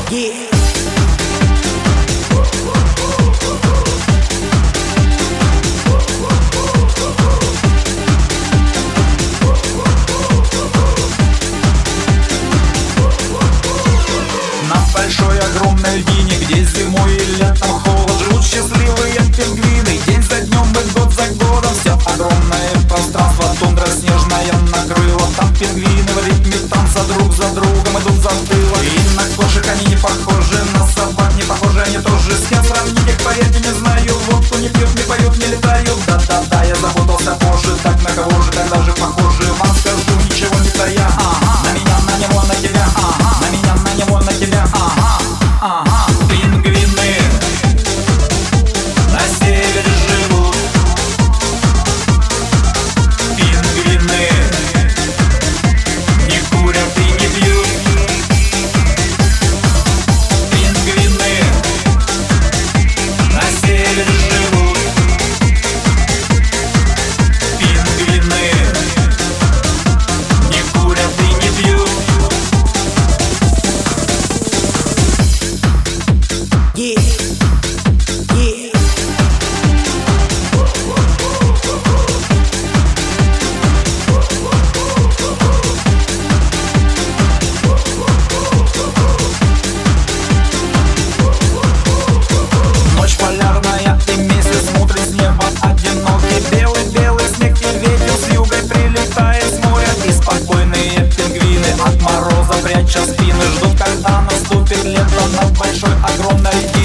Yeah. На большой огромной льдине, где зимой и летом холод, живут счастливые пингвины. День за днем и год за годом все огромное пространство тундра снежная накрыла. Там пингвины в ритме танца друг за другом идут за тылом. И на кошек они не похожи, на собак не похожи, они тоже с кем сравнить их, поверьте, не знаю. Водку не пьют, не поют, не летают. Да-да-да, я запутался позже, так на кого же тогда же похожи? Вам скажу, ничего не тая. На меня, на него, на тебя. На меня, на него, на тебя. Пингвины на севере живут. Пингвины не курят и не пьют. Пингвины на севере живут. Пингвины не курят и не пьют. Yeah. Yeah. Ночь полярная и месяц смотрит с неба одинокий. Белый-белый снег и ветер с юга прилетает с моря. И спокойные пингвины от мороза пряча спины ждут, когда наступит лето на большой огромной льдине.